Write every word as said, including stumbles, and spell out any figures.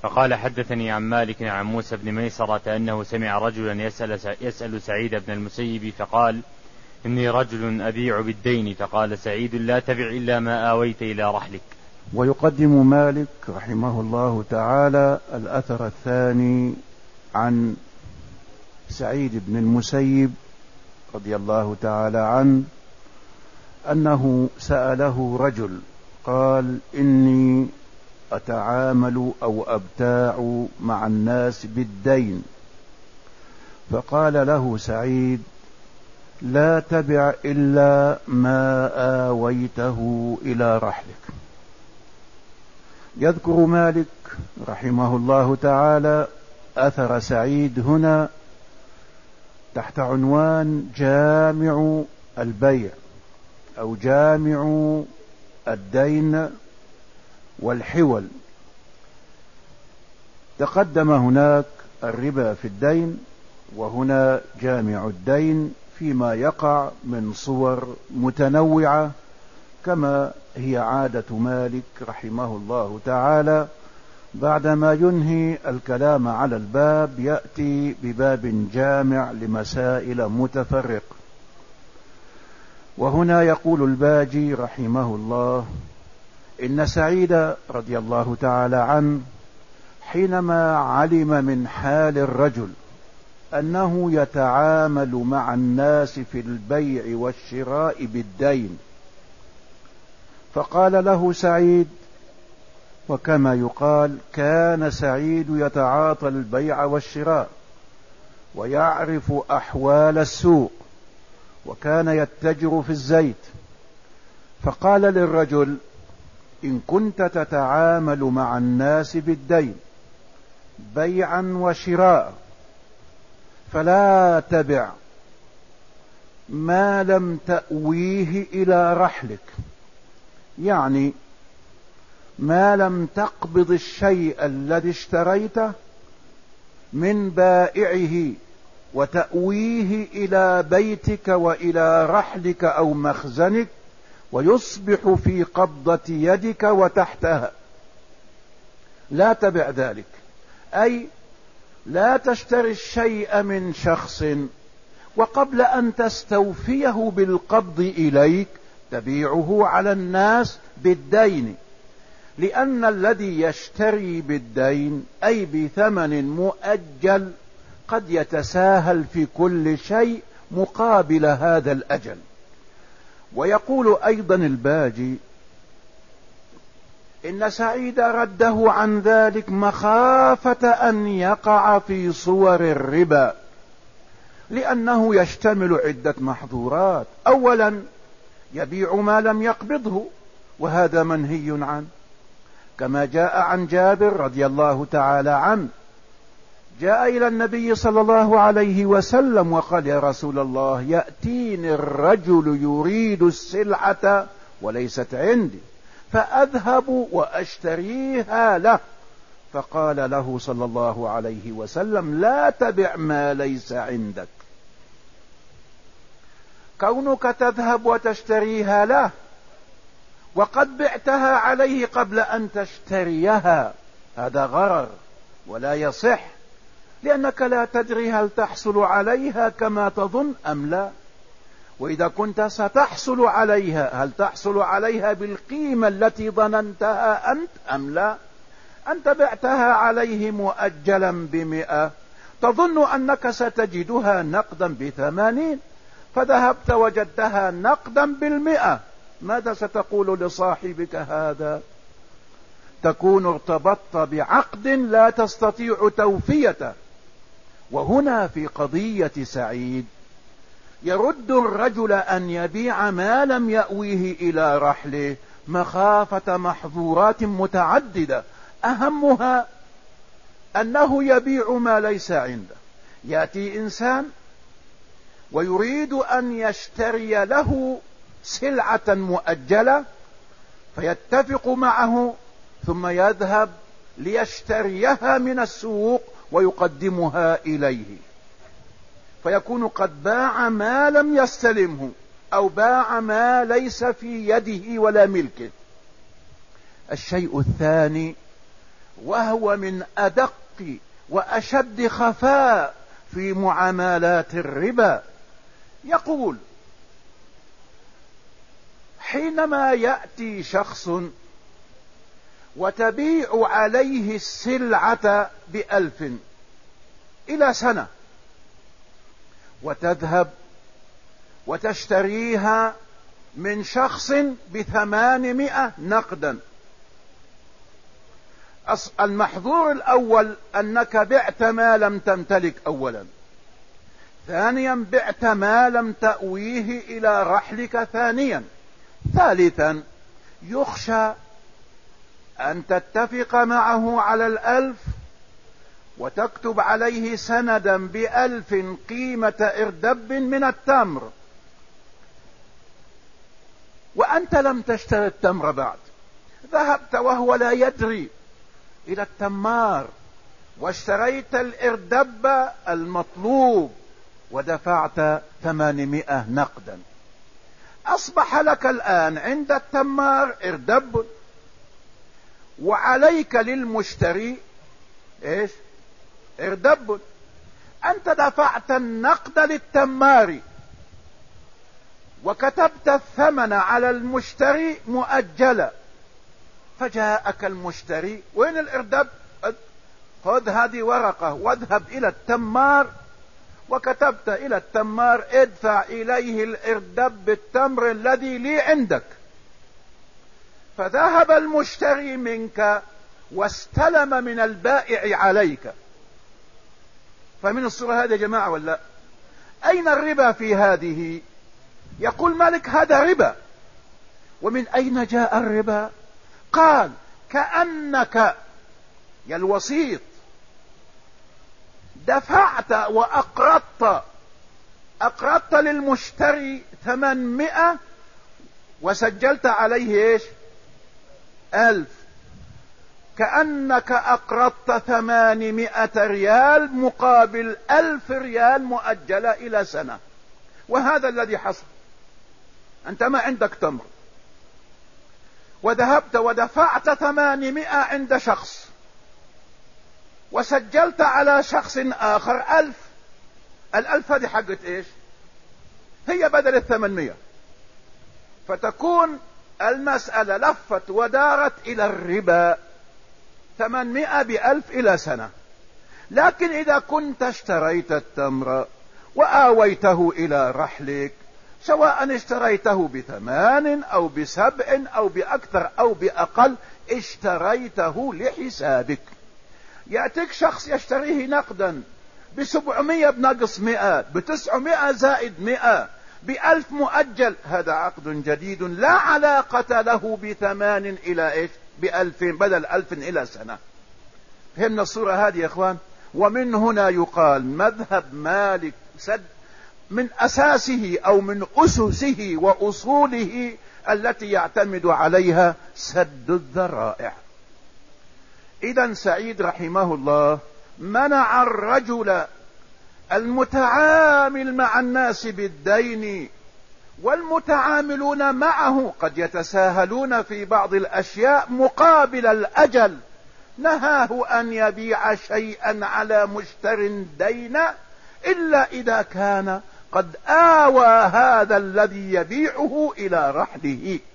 فقال حدثني عن مالك عن موسى بن ميسرة أنه سمع رجلا يسأل, يسأل سعيد بن المسيب فقال إني رجل أبيع بالدين. فقال سعيد لا تبع إلا ما آويت إلى رحلك. ويقدم مالك رحمه الله تعالى الأثر الثاني عن سعيد بن المسيب رضي الله تعالى عنه أنه سأله رجل قال إني أتعامل أو أبتاع مع الناس بالدين. فقال له سعيد لا تبع إلا ما آويته إلى رحلك. يذكر مالك رحمه الله تعالى أثر سعيد هنا تحت عنوان جامع البيع أو جامع الدين والحول. تقدم هناك الربا في الدين، وهنا جامع الدين فيما يقع من صور متنوعة كما هي عادة مالك رحمه الله تعالى. بعدما ينهي الكلام على الباب يأتي بباب جامع لمسائل متفرقة. وهنا يقول الباجي رحمه الله إن سعيد رضي الله تعالى عنه حينما علم من حال الرجل أنه يتعامل مع الناس في البيع والشراء بالدين، فقال له سعيد، وكما يقال كان سعيد يتعاطى البيع والشراء ويعرف أحوال السوق، وكان يتجر في الزيت، فقال للرجل إن كنت تتعامل مع الناس بالدين بيعا وشراء فلا تبع ما لم تأويه إلى رحلك، يعني ما لم تقبض الشيء الذي اشتريته من بائعه وتأويه إلى بيتك وإلى رحلك أو مخزنك ويصبح في قبضة يدك وتحتها، لا تبع ذلك. أي لا تشتري الشيء من شخص وقبل أن تستوفيه بالقبض إليك تبيعه على الناس بالدين، لأن الذي يشتري بالدين أي بثمن مؤجل قد يتساهل في كل شيء مقابل هذا الأجل. ويقول أيضا الباجي إن سعيد رده عن ذلك مخافة أن يقع في صور الربا، لأنه يشتمل عدة محظورات. أولا يبيع ما لم يقبضه، وهذا منهي عنه، كما جاء عن جابر رضي الله تعالى عنه جاء إلى النبي صلى الله عليه وسلم وقال يا رسول الله يأتيني الرجل يريد السلعة وليست عندي فأذهب وأشتريها له، فقال له صلى الله عليه وسلم لا تبع ما ليس عندك. كونك تذهب وتشتريها له وقد بعتها عليه قبل أن تشتريها هذا غرر ولا يصح، لأنك لا تدري هل تحصل عليها كما تظن أم لا، وإذا كنت ستحصل عليها هل تحصل عليها بالقيمة التي ظننتها أنت أم لا. أنت بعتها عليه مؤجلا بمئة تظن أنك ستجدها نقدا بثمانين، فذهبت وجدتها نقدا بالمئة، ماذا ستقول لصاحبك هذا؟ تكون ارتبطت بعقد لا تستطيع توفيته. وهنا في قضية سعيد يرد الرجل أن يبيع ما لم يأويه إلى رحله مخافة محظورات متعددة، أهمها أنه يبيع ما ليس عنده. يأتي إنسان ويريد أن يشتري له سلعة مؤجلة فيتفق معه ثم يذهب ليشتريها من السوق ويقدمها إليه، فيكون قد باع ما لم يستلمه أو باع ما ليس في يده ولا ملكه. الشيء الثاني وهو من أدق وأشد خفاء في معاملات الربا. يقول: حينما يأتي شخص وتبيع عليه السلعة بألف إلى سنة، وتذهب وتشتريها من شخص بثمانمائة نقدا، المحظور الأول أنك بعت ما لم تمتلك أولا، ثانيا بعت ما لم تأويه إلى رحلك ثانيا، ثالثا يخشى أن تتفق معه على الألف وتكتب عليه سندا بألف قيمة إردب من التمر، وأنت لم تشتري التمر بعد، ذهبت وهو لا يدري إلى التمار واشتريت الإردب المطلوب ودفعت ثمانمائة نقدا. أصبح لك الآن عند التمار إردب، وعليك للمشتري إيش؟ إردب. أنت دفعت النقد للتمار وكتبت الثمن على المشتري مؤجلا، فجاءك المشتري: وين الإردب؟ خذ هذه ورقة واذهب إلى التمار، وكتبت إلى التمار: ادفع إليه الإردب بالتمر الذي لي عندك. فذهب المشتري منك واستلم من البائع عليك. فمن الصورة هذه يا جماعة ولا؟ أين الربا في هذه؟ يقول مالك: هذا ربا. ومن أين جاء الربا؟ قال: كأنك يا الوسيط دفعت وأقرضت أقرضت للمشتري ثمانمائة وسجلت عليه إيش؟ ألف، كأنك أقرضت ثمانمائة ريال مقابل ألف ريال مؤجلة إلى سنة. وهذا الذي حصل. أنت ما عندك تمر، وذهبت ودفعت ثمانمائة عند شخص، وسجلت على شخص آخر ألف. الألف هذه حقت إيش؟ هي بدل الثمانمائة. فتكون المسألة لفت ودارت إلى الربا، ثمانمائة بألف إلى سنة. لكن إذا كنت اشتريت التمر وآويته إلى رحلك، سواء اشتريته بثمان أو بسبع أو بأكثر أو بأقل، اشتريته لحسابك. يأتيك شخص يشتريه نقدا بسبعمائة بنقص مئة، بتسعمائة زائد مئة، بألف مؤجل، هذا عقد جديد لا علاقة له بثمان إلى إيش؟ بألف، بدل ألف إلى سنة. فهمنا الصورة هذه يا إخوان؟ ومن هنا يقال مذهب مالك سد من أساسه أو من أسسه وأصوله التي يعتمد عليها سد الذرائع. إذن سعيد رحمه الله منع الرجل المتعامل مع الناس بالدين والمتعاملون معه قد يتساهلون في بعض الأشياء مقابل الأجل، نهاه أن يبيع شيئا على مشتر دينا إلا إذا كان قد آوى هذا الذي يبيعه إلى رحله.